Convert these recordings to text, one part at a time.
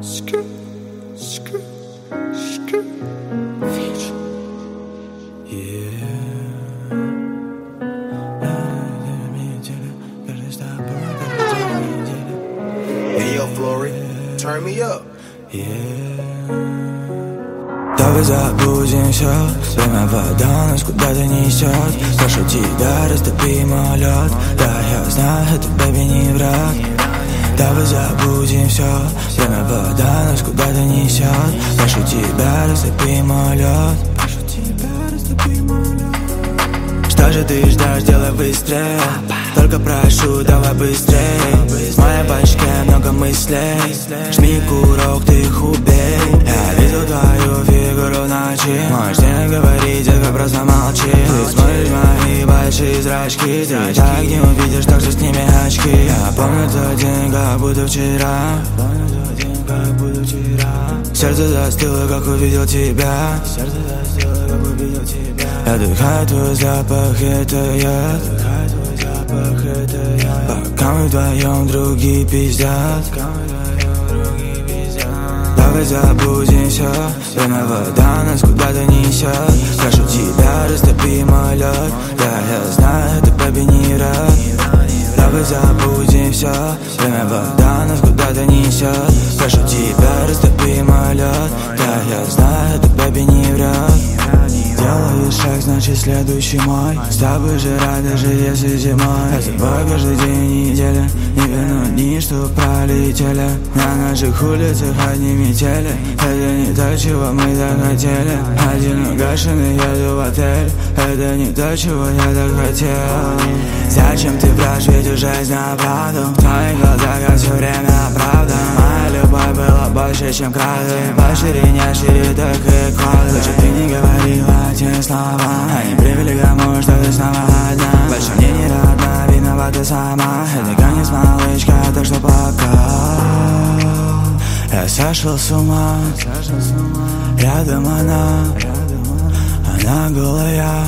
Skr, skr, skr. Feature. Hey yo, Flory, turn me up. Давай забудемся, время вода нас куда-то несет. Прошу тебя, растопи мой лед. Да, я знаю, это бэби не враг. Давай забудем все, время вода нас куда-то несет. Прошу тебя, растопи мой лед. Что же ты ждешь, делай быстрее. Только прошу, давай быстрее. В моей башке много мыслей. Жми курок, ты их убей. Я видел твою фигуру в ночи. Можешь не говорить, только просто молчи. Ты смотришь мои большие зрачки. Ты так не увидишь, так же сними очки. Я помню тот день, как будто вчера. Сердце застыло, как увидел тебя. Я вдыхаю твой запах, это я. Пока мы вдвоем, другие пиздят. Давай забудем все, время вода нас куда-то несет. Прошу тебя, растопи мой лед. Да, я знаю, это бэби не враг. Давай забудем все, время вода нас куда-то несет. Прошу тебя, растопи мой лед. Да, я знаю, это бэби не враг. Делаю шаг, значит следующий мой. С тобой же рад, даже если зимой. Я с тобой каждый день недели. Не вину дни, что пролетели. На наших улицах одни метели. Это не то, чего мы так хотели. Один угашенный, еду в отель. Это не то, чего я так хотел. Зачем ты врешь, ведь уже знаю правду. В твоих глазах я все время оправдан. Моя любовь была больше, чем кражи. По ширине шире, так и квадрат. Лучше ты не говорила те слова. Они привели к тому, что ты снова одна. Больше мне не родна, виновата сама. Это конец, малышка, так что пока. Я сошел с ума. Рядом она голая.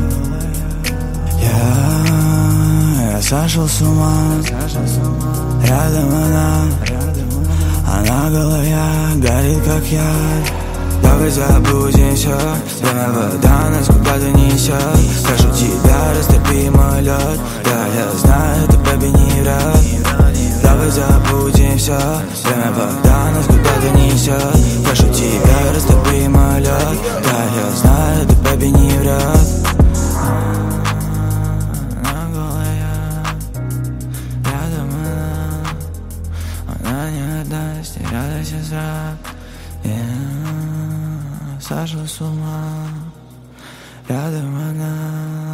Я сошел с ума. Рядом она голая, горит как я. Давай забудем все, время вода нас куда-то несет. Прошу тебя, растопи мой лед. Да, я знаю, это бэби не враг. Давай забудем все, время вода нас куда-то несет. Прошу тебя, растопи мой лед. Да, я знаю, это бэби не враг. Она голая, рядом она не отдаст, не радуйся зрак. Сошел с ума, рядом она.